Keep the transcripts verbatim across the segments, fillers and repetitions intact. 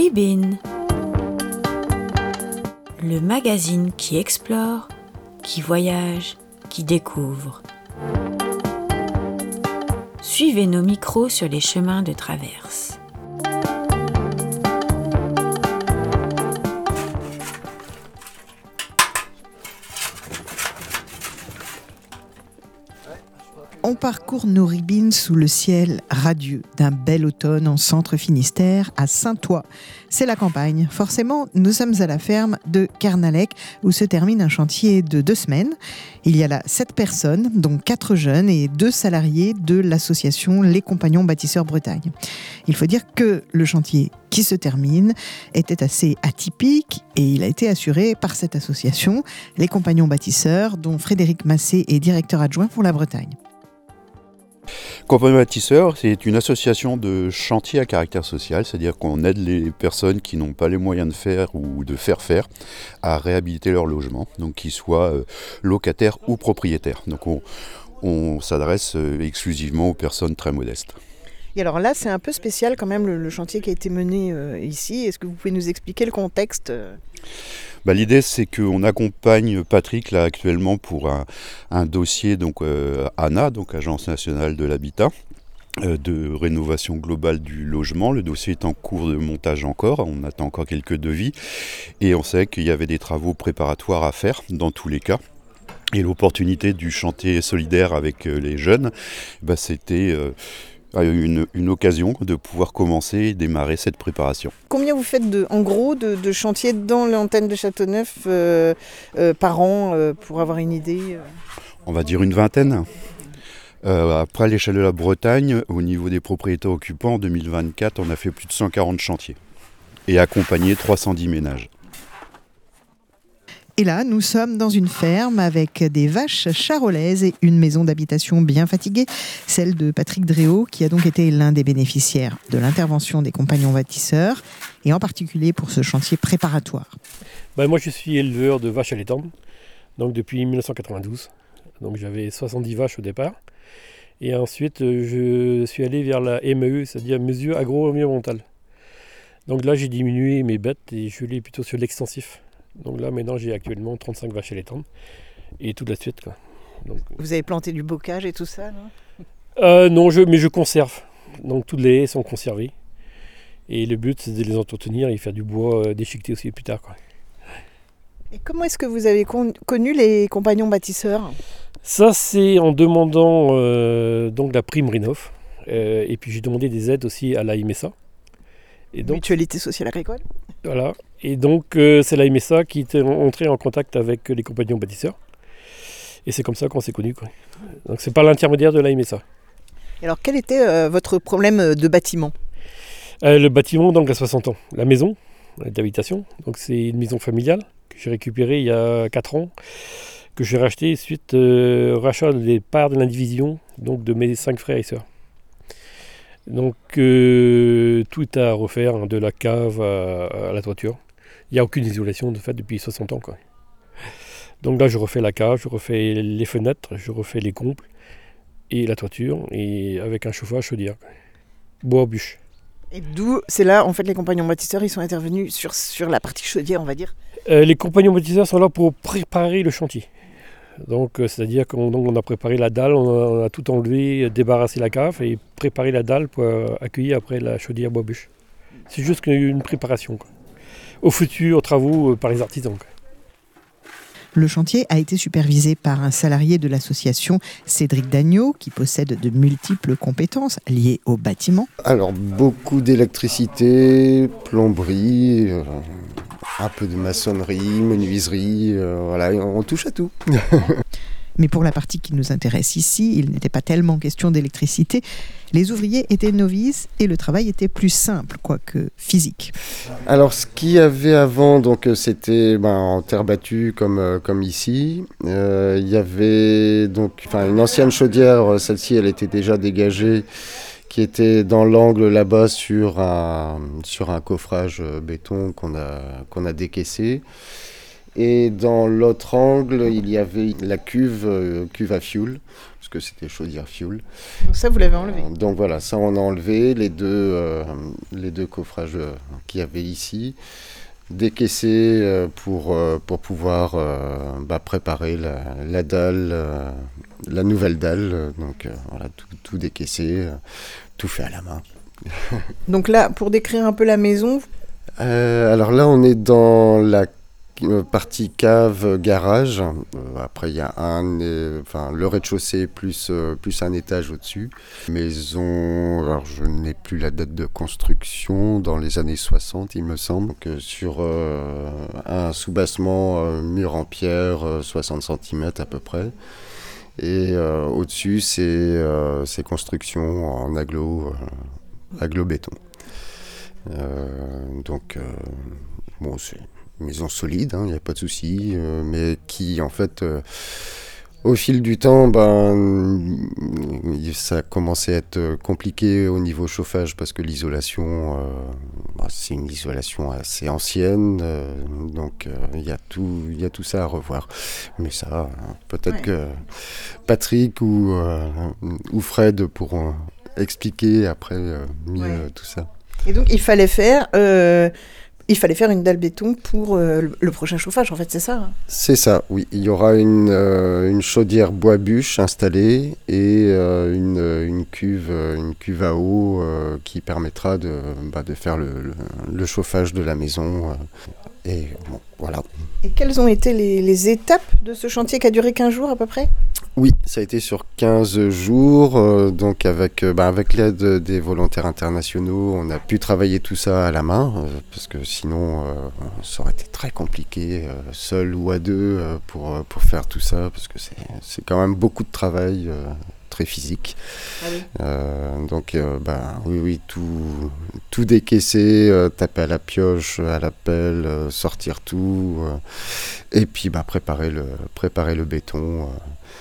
Nouribine, le magazine qui explore, qui voyage, qui découvre. Suivez nos micros sur les chemins de traverse. On parcourt Nouribine sous le ciel radieux d'un bel automne en centre Finistère, à Saint-Ouen. C'est la campagne. Forcément, nous sommes à la ferme de Kernalec, où se termine un chantier de deux semaines. Il y a là sept personnes, dont quatre jeunes et deux salariés de l'association Les Compagnons Bâtisseurs Bretagne. Il faut dire que le chantier qui se termine était assez atypique et il a été assuré par cette association, Les Compagnons Bâtisseurs, dont Frédéric Massé est directeur adjoint pour la Bretagne. Compagnons Bâtisseurs, c'est une association de chantier à caractère social, c'est-à-dire qu'on aide les personnes qui n'ont pas les moyens de faire ou de faire faire à réhabiliter leur logement, donc qu'ils soient locataires ou propriétaires. Donc on, on s'adresse exclusivement aux personnes très modestes. Et alors là, c'est un peu spécial quand même le, le chantier qui a été mené euh, ici. Est-ce que vous pouvez nous expliquer le contexte ? Bah, l'idée, c'est qu'on accompagne Patrick là actuellement pour un, un dossier donc euh, A N A, donc Agence nationale de l'habitat, euh, de rénovation globale du logement. Le dossier est en cours de montage encore, on attend encore quelques devis et on sait qu'il y avait des travaux préparatoires à faire dans tous les cas. Et l'opportunité du chantier solidaire avec les jeunes, bah, c'était euh, Une, une occasion de pouvoir commencer et démarrer cette préparation. Combien vous faites de, en gros de, de chantiers dans l'antenne de Châteauneuf euh, euh, par an euh, pour avoir une idée euh... On va dire une vingtaine. Euh, après, à l'échelle de la Bretagne, au niveau des propriétaires occupants, en deux mille vingt-quatre, on a fait plus de cent quarante chantiers et accompagné trois cent dix ménages. Et là, nous sommes dans une ferme avec des vaches charolaises et une maison d'habitation bien fatiguée, celle de Patrick Dréau, qui a donc été l'un des bénéficiaires de l'intervention des Compagnons Bâtisseurs, et en particulier pour ce chantier préparatoire. Ben moi, je suis éleveur de vaches à laitant, donc depuis dix-neuf cent quatre-vingt-douze. Donc j'avais soixante-dix vaches au départ. Et ensuite, je suis allé vers la M A E, c'est-à-dire mesure agro-environnementale. Donc là, j'ai diminué mes bêtes et je suis allé plutôt sur l'extensif. Donc là, maintenant, j'ai actuellement trente-cinq vaches à laitant et toute la suite, quoi. Donc, vous avez planté du bocage et tout ça, non euh, Non, je, mais je conserve. Donc toutes les haies sont conservées. Et le but, c'est de les entretenir et faire du bois déchiqueté aussi plus tard, quoi. Et comment est-ce que vous avez con- connu les Compagnons Bâtisseurs ? Ça, c'est en demandant euh, donc la prime Rénov'. Euh, et puis j'ai demandé des aides aussi à la M S A. Et donc, Mutualité sociale agricole. Voilà. Et donc, euh, c'est la M S A qui est entrée en contact avec les Compagnons Bâtisseurs. Et c'est comme ça qu'on s'est connus, quoi. Donc, c'est par l'intermédiaire de la M S A. Et alors, quel était euh, votre problème de bâtiment ? euh, Le bâtiment, donc, à soixante ans. La maison d'habitation. Donc, c'est une maison familiale que j'ai récupérée il y a quatre ans, que j'ai rachetée suite euh, au rachat des parts de l'indivision, donc de mes cinq frères et sœurs. Donc euh, tout est à refaire, hein, de la cave à, à la toiture. Il n'y a aucune isolation de fait depuis soixante ans, quoi. Donc là je refais la cave, je refais les fenêtres, je refais les combles et la toiture, et avec un chauffage chaudière, quoi. Bois bûche. Et d'où, c'est là en fait les Compagnons Bâtisseurs, ils sont intervenus sur, sur la partie chaudière, on va dire. Euh, les Compagnons Bâtisseurs sont là pour préparer le chantier. Donc, euh, c'est-à-dire qu'on donc, on a préparé la dalle, on a, on a tout enlevé, débarrassé la cave et préparé la dalle pour euh, accueillir après la chaudière bois bûche. C'est juste une préparation, quoi, aux futurs travaux euh, par les artisans, quoi. Le chantier a été supervisé par un salarié de l'association, Cédric Dagneau, qui possède de multiples compétences liées au bâtiment. Alors, beaucoup d'électricité, plomberie, euh, un peu de maçonnerie, menuiserie, euh, voilà, on touche à tout. Mais pour la partie qui nous intéresse ici, il n'était pas tellement question d'électricité. Les ouvriers étaient novices et le travail était plus simple, quoique physique. Alors, ce qu'il y avait avant, donc, c'était ben, en terre battue comme, euh, comme ici. Euh, il y avait donc, enfin, une ancienne chaudière, celle-ci elle était déjà dégagée, qui était dans l'angle là-bas sur un, sur un coffrage béton qu'on a, qu'on a décaissé. Et dans l'autre angle, il y avait la cuve, euh, cuve à fioul. parce que c'était chaudière fuel. Donc ça, vous l'avez enlevé. Euh, donc voilà, ça on a enlevé les deux, euh, les deux coffrages euh, qu'il y avait ici, décaissés euh, pour, euh, pour pouvoir euh, bah, préparer la, la dalle, euh, la nouvelle dalle. Euh, donc euh, voilà, tout, tout décaissé, euh, tout fait à la main. Donc là, pour décrire un peu la maison, Euh, alors là, on est dans la euh, partie cave garage. Euh, après, il y a un, euh, enfin, le rez-de-chaussée plus, euh, plus un étage au-dessus. Maison, alors je n'ai plus la date de construction, dans les années soixante, il me semble. Donc, euh, sur euh, un soubassement euh, mur en pierre, euh, soixante centimètres à peu près. Et euh, au-dessus, c'est euh, c'est construction en aglo, euh, aglo-béton. Euh, donc, euh, bon, c'est une maison solide, il hein, n'y a pas de souci, euh, mais qui, en fait, euh, au fil du temps, ben, ça a commencé à être compliqué au niveau chauffage parce que l'isolation, euh, bah, c'est une isolation assez ancienne, euh, donc il euh, y a tout, il y a tout ça à revoir. Mais ça, peut-être ouais. que Patrick ou, euh, ou Fred pourront expliquer après euh, mieux ouais. tout ça. Et donc, il fallait faire, euh, il fallait faire une dalle béton pour euh, le, le prochain chauffage, en fait, c'est ça hein? C'est ça, oui. Il y aura une, euh, une chaudière bois-bûche installée et euh, une, une, cuve, une cuve à eau euh, qui permettra de, bah, de faire le, le, le chauffage de la maison. Euh, et bon, voilà. Et quelles ont été les, les étapes de ce chantier qui a duré quinze jours à peu près ? Oui, ça a été sur quinze jours, euh, donc avec, euh, bah avec l'aide des volontaires internationaux, on a pu travailler tout ça à la main, euh, parce que sinon euh, ça aurait été très compliqué, euh, seul ou à deux, euh, pour, pour faire tout ça, parce que c'est, c'est quand même beaucoup de travail, euh, très physique. Ah oui. Euh, donc euh, bah, oui, oui, tout, tout décaisser, euh, taper à la pioche, à la pelle, euh, sortir tout, euh, et puis bah, préparer, le, préparer le béton. Euh,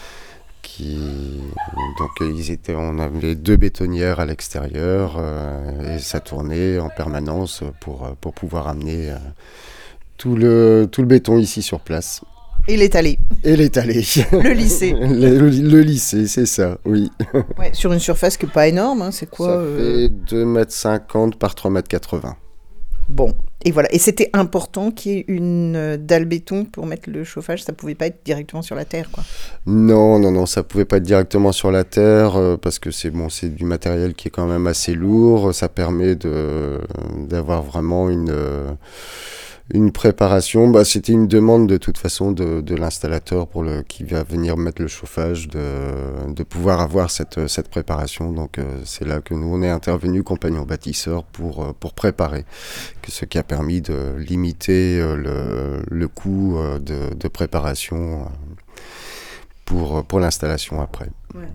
Qui, donc ils étaient, on avait deux bétonnières à l'extérieur euh, et ça tournait en permanence pour, pour pouvoir amener euh, tout, le, tout le béton ici sur place. Et l'étaler. Et l'étaler. Le lisser. le, le, le lisser, c'est ça, oui. Ouais, sur une surface qui n'est pas énorme, hein, c'est quoi Ça euh... fait deux mètres cinquante par trois mètres quatre-vingts. Bon, et voilà. Et c'était important qu'il y ait une dalle béton pour mettre le chauffage. Ça ne pouvait pas être directement sur la terre, quoi. Non, non, non, ça ne pouvait pas être directement sur la terre euh, parce que c'est, bon, c'est du matériel qui est quand même assez lourd. Ça permet de, d'avoir vraiment une, euh, une préparation. Bah, c'était une demande de toute façon de, de l'installateur pour le, qui va venir mettre le chauffage, de, de pouvoir avoir cette, cette préparation. Donc euh, c'est là que nous, on est intervenu, compagnon bâtisseur, pour, pour préparer. Ce qui a permis de limiter le, le coût de, de préparation pour, pour l'installation après. Ouais.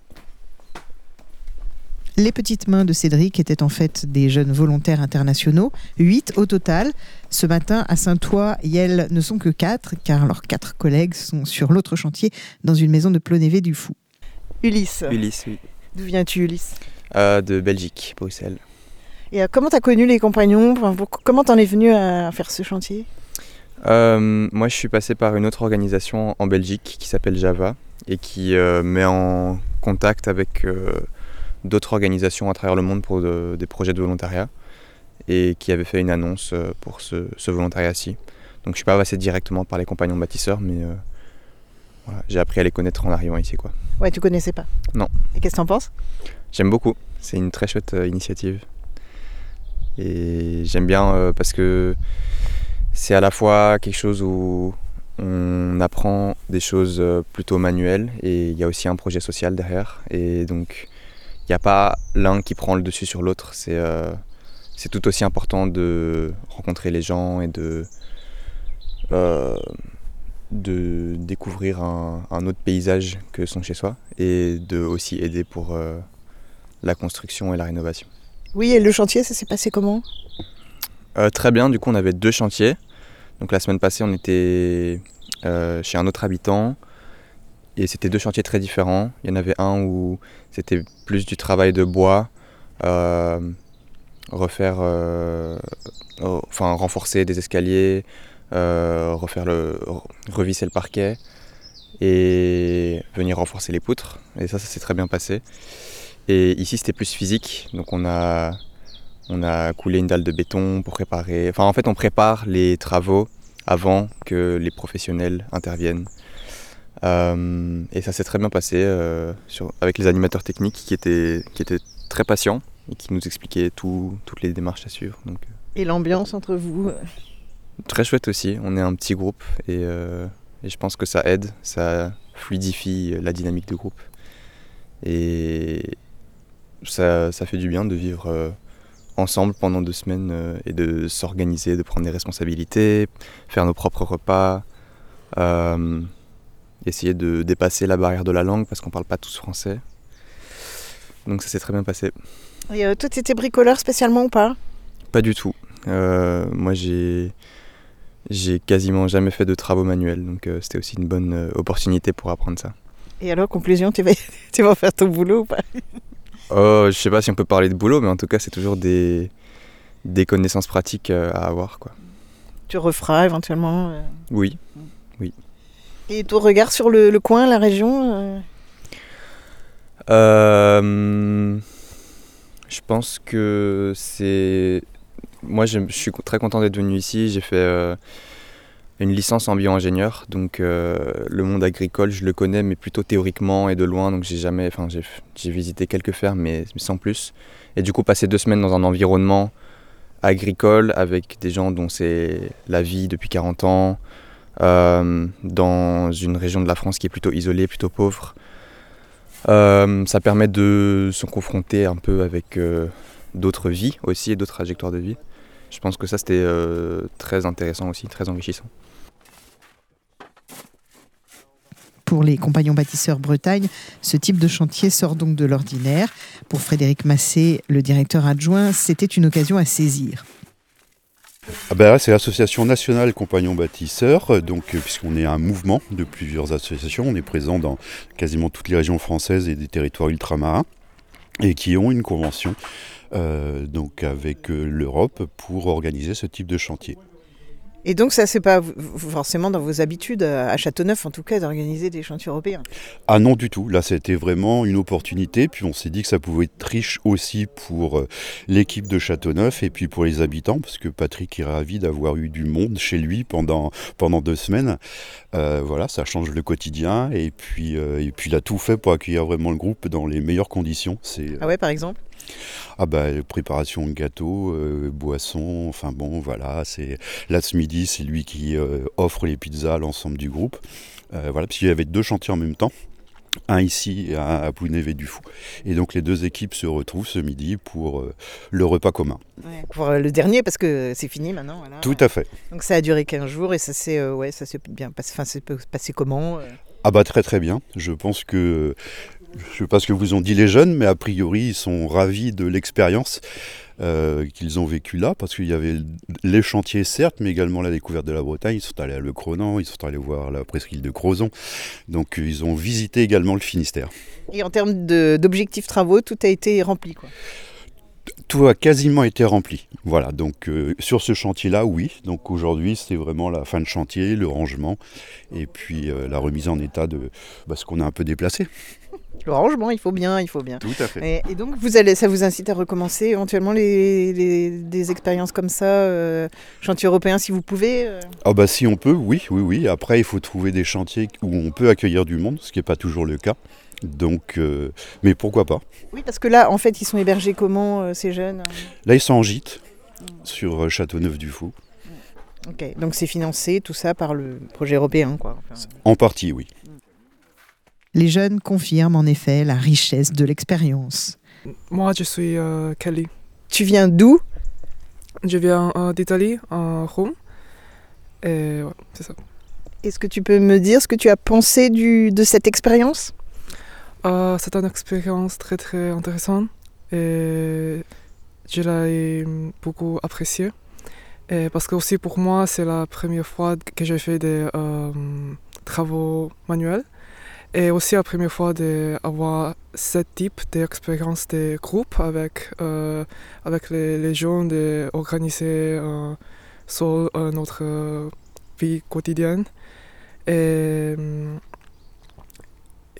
Les petites mains de Cédric étaient en fait des jeunes volontaires internationaux, huit au total. Ce matin, à Saint-Ouen, elles ne sont que quatre, car leurs quatre collègues sont sur l'autre chantier, dans une maison de Plonévé-du-Fou. Ulysse. Ulysse, oui. D'où viens-tu, Ulysse ? euh, De Belgique, Bruxelles. Et euh, comment t'as connu les compagnons ? Enfin, pour, comment t'en es venu à faire ce chantier ? euh, Moi, je suis passé par une autre organisation en Belgique qui s'appelle Java et qui euh, met en contact avec euh, d'autres organisations à travers le monde pour de, des projets de volontariat et qui avait fait une annonce pour ce, ce volontariat-ci. Donc, je suis pas passé directement par les compagnons bâtisseurs, mais euh, voilà, j'ai appris à les connaître en arrivant ici, quoi. Ouais, tu connaissais pas ? Non. Et qu'est-ce que t'en penses ? J'aime beaucoup. C'est une très chouette euh, initiative. Et j'aime bien euh, parce que c'est à la fois quelque chose où on apprend des choses plutôt manuelles et il y a aussi un projet social derrière. Et donc, il n'y a pas l'un qui prend le dessus sur l'autre. C'est, euh, c'est tout aussi important de rencontrer les gens et de, euh, de découvrir un, un autre paysage que son chez-soi et de aussi aider pour euh, la construction et la rénovation. Oui, et le chantier, ça s'est passé comment ? euh, Très bien, du coup on avait deux chantiers. Donc la semaine passée on était euh, chez un autre habitant et c'était deux chantiers très différents. Il y en avait un où c'était plus du travail de bois, euh, refaire, euh, enfin renforcer des escaliers, euh, refaire le, revisser le parquet. et venir renforcer les poutres. Et ça, ça s'est très bien passé. Et ici, c'était plus physique. Donc on a, on a coulé une dalle de béton pour préparer... Enfin, en fait, on prépare les travaux avant que les professionnels interviennent. Euh, et ça s'est très bien passé euh, sur, avec les animateurs techniques qui étaient, qui étaient très patients et qui nous expliquaient tout, toutes les démarches à suivre. Donc, Et l'ambiance entre vous? Très chouette aussi, on est un petit groupe et, euh, et je pense que ça aide, ça fluidifie la dynamique du groupe. Et ça, ça fait du bien de vivre euh, ensemble pendant deux semaines euh, et de s'organiser, de prendre des responsabilités, faire nos propres repas, euh, essayer de dépasser la barrière de la langue parce qu'on ne parle pas tous français. Donc ça s'est très bien passé. Et euh, toi, tu étais bricoleur spécialement ou pas? Pas du tout. Euh, moi, j'ai... J'ai quasiment jamais fait de travaux manuels, donc euh, c'était aussi une bonne euh, opportunité pour apprendre ça. Et alors, conclusion, tu vas, tu vas faire ton boulot ou pas? Oh, je sais pas si on peut parler de boulot, mais en tout cas, c'est toujours des, des connaissances pratiques euh, à avoir, quoi. Tu referas éventuellement euh... Oui, oui. Et ton regard sur le, le coin, la région euh... Euh, je pense que c'est... Moi, je, je suis très content d'être venu ici. J'ai fait euh, une licence en bio-ingénieur, donc euh, le monde agricole, je le connais, mais plutôt théoriquement et de loin. Donc j'ai jamais, enfin j'ai, j'ai visité quelques fermes, mais sans plus. Et du coup, passer deux semaines dans un environnement agricole avec des gens dont c'est la vie depuis quarante ans, euh, dans une région de la France qui est plutôt isolée, plutôt pauvre, euh, ça permet de se confronter un peu avec euh, d'autres vies aussi et d'autres trajectoires de vie. Je pense que ça, c'était euh, très intéressant aussi, très enrichissant. Pour les compagnons bâtisseurs Bretagne, ce type de chantier sort donc de l'ordinaire. Pour Frédéric Massé, le directeur adjoint, c'était une occasion à saisir. Ah ben là, c'est l'Association nationale compagnons bâtisseurs, donc, euh, puisqu'on est un mouvement de plusieurs associations, on est présent dans quasiment toutes les régions françaises et des territoires ultramarins, et qui ont une convention Euh, donc avec euh, l'Europe pour organiser ce type de chantier. Et donc ça, c'est pas forcément dans vos habitudes, à Châteauneuf en tout cas, d'organiser des chantiers européens? Ah non du tout, là c'était vraiment une opportunité, puis on s'est dit que ça pouvait être riche aussi pour euh, l'équipe de Châteauneuf et puis pour les habitants, parce que Patrick est ravi d'avoir eu du monde chez lui pendant, pendant deux semaines. Euh, voilà, ça change le quotidien et puis, euh, et puis il a tout fait pour accueillir vraiment le groupe dans les meilleures conditions. C'est, Ah ouais, par exemple? Ah bah préparation de gâteaux, euh, boissons, enfin bon voilà, c'est là ce midi c'est lui qui euh, offre les pizzas à l'ensemble du groupe. Euh, voilà, parce qu'il y avait deux chantiers en même temps, un ici et un à Plounévé-du-Fou. Et donc les deux équipes se retrouvent ce midi pour euh, le repas commun. Ouais, pour euh, le dernier, parce que c'est fini maintenant. Voilà. Tout à fait. Donc ça a duré quinze jours et ça s'est euh, ouais, ça s'est bien passé. Enfin, c'est passé comment euh... Ah bah très très bien. Je pense que je ne sais pas ce que vous ont dit les jeunes, mais a priori, ils sont ravis de l'expérience euh, qu'ils ont vécue là, parce qu'il y avait les chantiers, certes, mais également la découverte de la Bretagne. Ils sont allés à Le Cronan, ils sont allés voir la presqu'île de Crozon. Donc, ils ont visité également le Finistère. Et en termes de, d'objectifs travaux, tout a été rempli, quoi. Tout a quasiment été rempli. Voilà, donc euh, sur ce chantier-là, oui. Donc aujourd'hui, c'est vraiment la fin de chantier, le rangement, et puis euh, la remise en état de bah, ce qu'on a un peu déplacé. Le rangement, il faut bien, il faut bien. Tout à fait. Et, et donc, vous allez, ça vous incite à recommencer éventuellement les, les, des expériences comme ça, euh, chantier européen, si vous pouvez euh... Ah bah si on peut, oui, oui, oui. Après, il faut trouver des chantiers où on peut accueillir du monde, ce qui n'est pas toujours le cas. Donc, euh, mais pourquoi pas? Oui, parce que là, en fait, ils sont hébergés comment, euh, ces jeunes? Là, ils sont en gîte, mmh. sur Châteauneuf-du-Fou. Ok, donc c'est financé, tout ça, par le projet européen, quoi. Enfin... En partie, oui. Les jeunes confirment en effet la richesse de l'expérience. Moi, je suis euh, Kelly. Tu viens d'où? Je viens euh, d'Italie, en Rome. Et ouais, c'est ça. Est-ce que tu peux me dire ce que tu as pensé du, de cette expérience? Euh, c'est une expérience très très intéressante et je l'ai beaucoup appréciée. Et parce que aussi pour moi, c'est la première fois que j'ai fait des euh, travaux manuels. Et aussi la première fois d'avoir ce type d'expérience de groupe avec, euh, avec les, les jeunes, d'organiser euh, sur euh, notre vie quotidienne. Et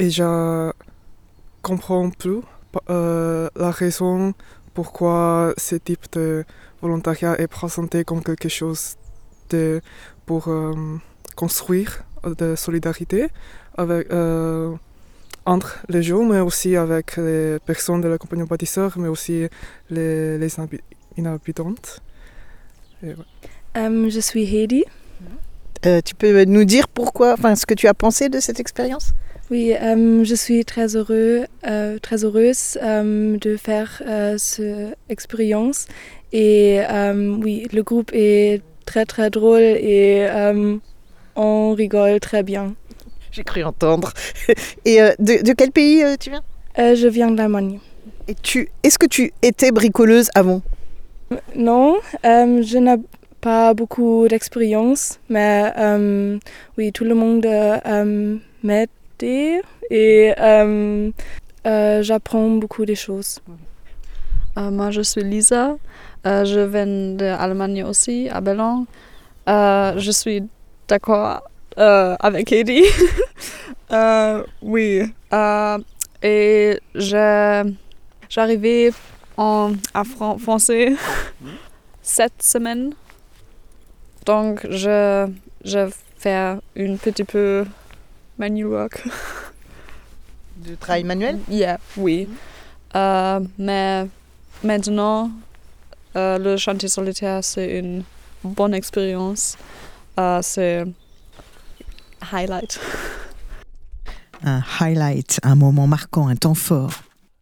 et je comprends plus euh, la raison pourquoi ce type de volontariat est présenté comme quelque chose de, pour euh, construire de solidarité avec, euh, entre les gens, mais aussi avec les personnes de la compagnie bâtisseur, mais aussi les, les inhabitantes. Et ouais. Um, je suis Heidi. Euh, tu peux nous dire pourquoi, enfin, ce que tu as pensé de cette expérience ? Oui, um, je suis très, heureux, euh, très heureuse um, de faire euh, cette expérience. Et um, oui, le groupe est très très drôle et um, on rigole très bien. J'ai cru entendre. Et euh, de, de quel pays euh, tu viens ? euh, Je viens d'Allemagne. Et tu, est-ce que tu étais bricoleuse avant ? Non, um, je n'ai pas beaucoup d'expérience, mais um, oui, tout le monde um, m'aide et um, euh, j'apprends beaucoup de choses. Euh, moi, je suis Lisa. Euh, je viens d'Allemagne aussi, à Berlin. Euh, je suis d'accord euh, avec Heidi. euh, oui. Euh, et je, j'arrivais en, à Fran- français cette semaine. Donc, je, je fais un petit peu manual work. De travail manuel ? Yeah, oui. Euh, mais maintenant, euh, le chantier solitaire, c'est une bonne expérience. Euh, c'est highlight. Un highlight, un moment marquant, un temps fort.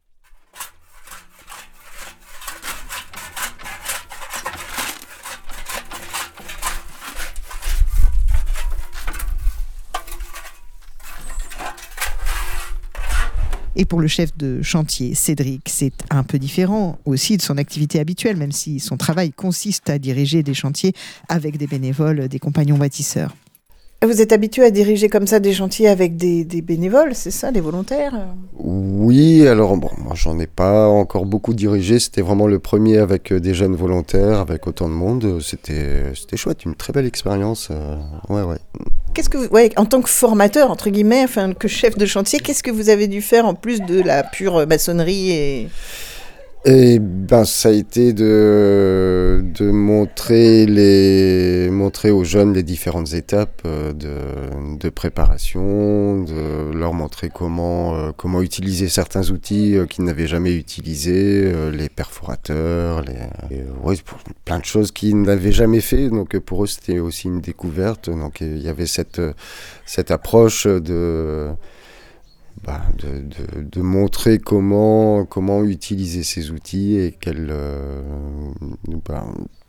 Et pour le chef de chantier, Cédric, c'est un peu différent aussi de son activité habituelle, même si son travail consiste à diriger des chantiers avec des bénévoles, des compagnons bâtisseurs. Vous êtes habitué à diriger comme ça des chantiers avec des, des bénévoles, c'est ça, des volontaires ? Oui, alors bon, moi j'en ai pas encore beaucoup dirigé, c'était vraiment le premier avec des jeunes volontaires, avec autant de monde, c'était, c'était chouette, une très belle expérience, euh, ouais ouais. Qu'est-ce que vous, ouais, en tant que formateur, entre guillemets, enfin que chef de chantier, qu'est-ce que vous avez dû faire en plus de la pure maçonnerie et... Et ben ça a été de, de montrer, les, montrer aux jeunes les différentes étapes de, de préparation, de leur montrer comment, comment utiliser certains outils qu'ils n'avaient jamais utilisés, les perforateurs, les, et, ouais, plein de choses qu'ils n'avaient jamais fait. Donc pour eux c'était aussi une découverte. Donc il y avait cette, cette approche de... Bah, de, de, de montrer comment, comment utiliser ces outils et quel, euh, bah,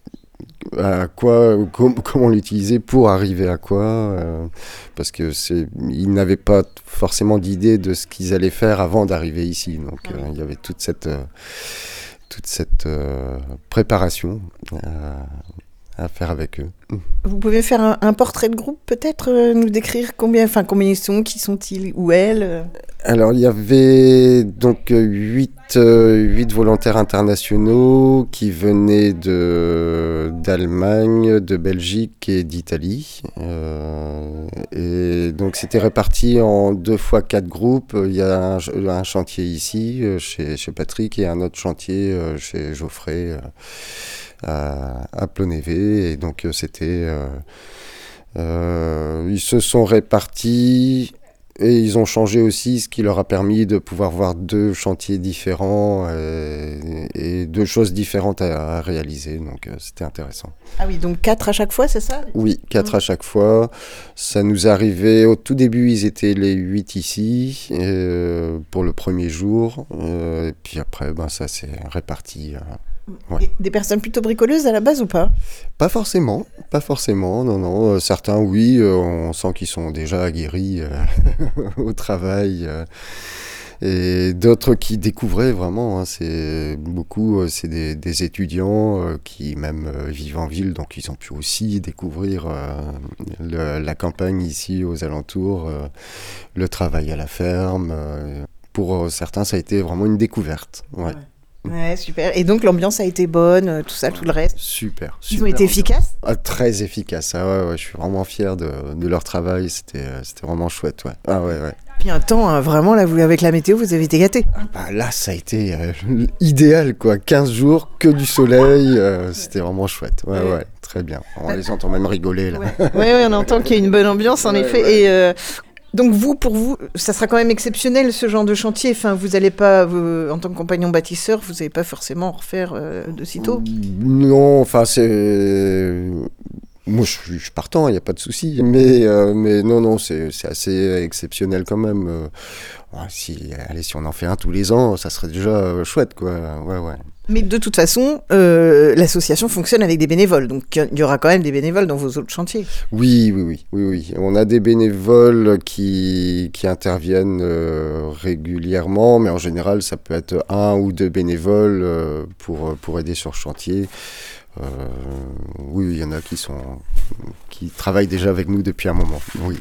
à quoi, com, comment l'utiliser pour arriver à quoi, euh, parce que c'est, ils n'avaient pas forcément d'idée de ce qu'ils allaient faire avant d'arriver ici, donc euh, il y avait toute cette, euh, toute cette euh, préparation euh, à faire avec eux. Vous pouvez faire un, un portrait de groupe, peut-être, euh, nous décrire combien, enfin combien ils sont, qui sont-ils, ou elles euh... Alors il y avait donc huit, euh, huit volontaires internationaux qui venaient de, d'Allemagne, de Belgique et d'Italie. Euh, et donc c'était réparti en deux fois quatre groupes. Il y a un, un chantier ici, chez, chez Patrick, et un autre chantier chez Geoffrey, à, à Plonévé. Et donc c'était... Euh, euh, ils se sont répartis... Et ils ont changé aussi, ce qui leur a permis de pouvoir voir deux chantiers différents et, et deux choses différentes à, à réaliser. Donc euh, c'était intéressant. Ah oui, donc quatre à chaque fois, c'est ça ? Oui, quatre mmh. à chaque fois. Ça nous arrivait, au tout début, ils étaient les huit ici euh, pour le premier jour. Euh, et puis après, ben, ça s'est réparti. Euh, Ouais. Des personnes plutôt bricoleuses à la base ou pas ? Pas forcément, pas forcément, non, non. Euh, certains, oui, euh, on sent qu'ils sont déjà aguerris euh, au travail. Euh, et d'autres qui découvraient vraiment. Hein, c'est beaucoup, euh, c'est des, des étudiants euh, qui même euh, vivent en ville, donc ils ont pu aussi découvrir euh, le, la campagne ici aux alentours, euh, le travail à la ferme. Euh, pour euh, certains, ça a été vraiment une découverte. Ouais. Ouais. Ouais, super. Et donc l'ambiance a été bonne, tout ça, tout le reste. Super. Ils super ont été efficaces ? Ah, très efficaces. Ah ouais, ouais, je suis vraiment fier de, de leur travail. C'était, c'était vraiment chouette. Ouais. Ah ouais, ouais. Puis un temps, hein, vraiment, là, vous, avec la météo, vous avez été gâtés. Bah, là, ça a été euh, idéal, quoi. quinze jours, que du soleil, euh, c'était vraiment chouette. Ouais, ouais, très bien. On les entend même rigoler, là. Oui, ouais. ouais, ouais, on entend qu'il y a une bonne ambiance, en ouais, effet. Ouais. Et euh, donc, vous, pour vous, ça sera quand même exceptionnel, ce genre de chantier. Enfin, vous n'allez pas, vous, en tant que compagnon bâtisseur, vous n'allez pas forcément refaire euh, de sitôt. Non, enfin, c'est... Moi, je suis, je suis partant, il n'y a pas de souci. Mais, euh, mais non, non, c'est, c'est assez exceptionnel quand même. Euh, si, allez, si on en fait un tous les ans, ça serait déjà euh, chouette, quoi. Ouais, ouais. Mais de toute façon, euh, l'association fonctionne avec des bénévoles. Donc, il y aura quand même des bénévoles dans vos autres chantiers. Oui, oui, oui. oui, oui. On a des bénévoles qui, qui interviennent euh, régulièrement, mais en général, ça peut être un ou deux bénévoles euh, pour, pour aider sur le chantier. Euh, oui, il y en a qui sont qui travaillent déjà avec nous depuis un moment. Oui.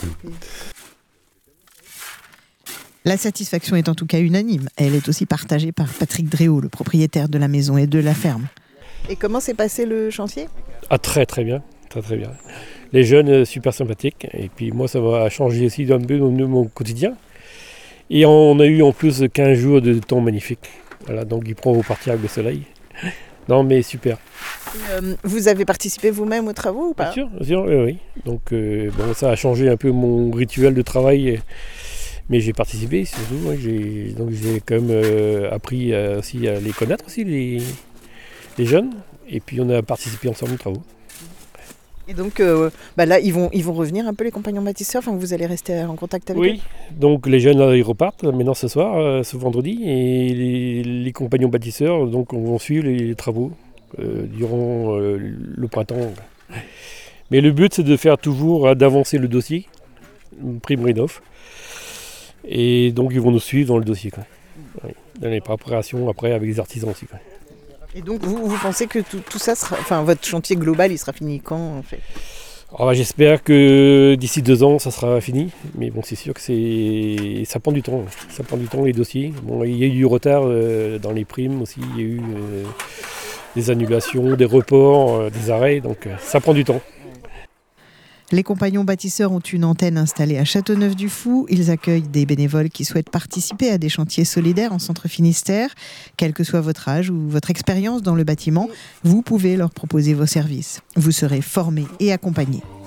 La satisfaction est en tout cas unanime. Elle est aussi partagée par Patrick Dréau, le propriétaire de la maison et de la ferme. Et comment s'est passé le chantier ? Ah, très très bien, très très bien. Les jeunes super sympathiques. Et puis moi, ça va changer aussi un peu mon quotidien. Et on a eu en plus quinze jours de temps magnifique. Voilà, donc il prend au partir avec le soleil. Non, mais super. Euh, vous avez participé vous-même aux travaux ou pas ? Bien sûr, bien sûr, oui, oui. Donc, euh, bon, ça a changé un peu mon rituel de travail, mais j'ai participé surtout. Ouais, j'ai, donc, j'ai quand même euh, appris euh, aussi à les connaître aussi, les, les jeunes. Et puis, on a participé ensemble aux travaux. Et donc, euh, bah là, ils vont, ils vont revenir un peu, les compagnons bâtisseurs. Enfin, vous allez rester en contact avec oui. eux ? Oui, donc les jeunes, là, ils repartent maintenant ce soir, euh, ce vendredi. Et les, les compagnons bâtisseurs donc, on va suivre les, les travaux euh, durant euh, le printemps. Mais le but, c'est de faire toujours, hein, d'avancer le dossier, prime rénov. Et donc, ils vont nous suivre dans le dossier, quoi. Oui, dans les préparations, après, avec les artisans aussi, quoi. Et donc, vous, vous pensez que tout, tout ça sera... Enfin, votre chantier global, il sera fini quand, en fait ? Alors, bah, j'espère que d'ici deux ans, ça sera fini. Mais bon, c'est sûr que c'est... ça prend du temps. Ça prend du temps, les dossiers. Bon, il y a eu du retard euh, dans les primes aussi. Il y a eu euh, des annulations, des reports, euh, des arrêts. Donc, euh, ça prend du temps. Les compagnons bâtisseurs ont une antenne installée à Châteauneuf-du-Fou. Ils accueillent des bénévoles qui souhaitent participer à des chantiers solidaires en Centre Finistère. Quel que soit votre âge ou votre expérience dans le bâtiment, vous pouvez leur proposer vos services. Vous serez formés et accompagnés.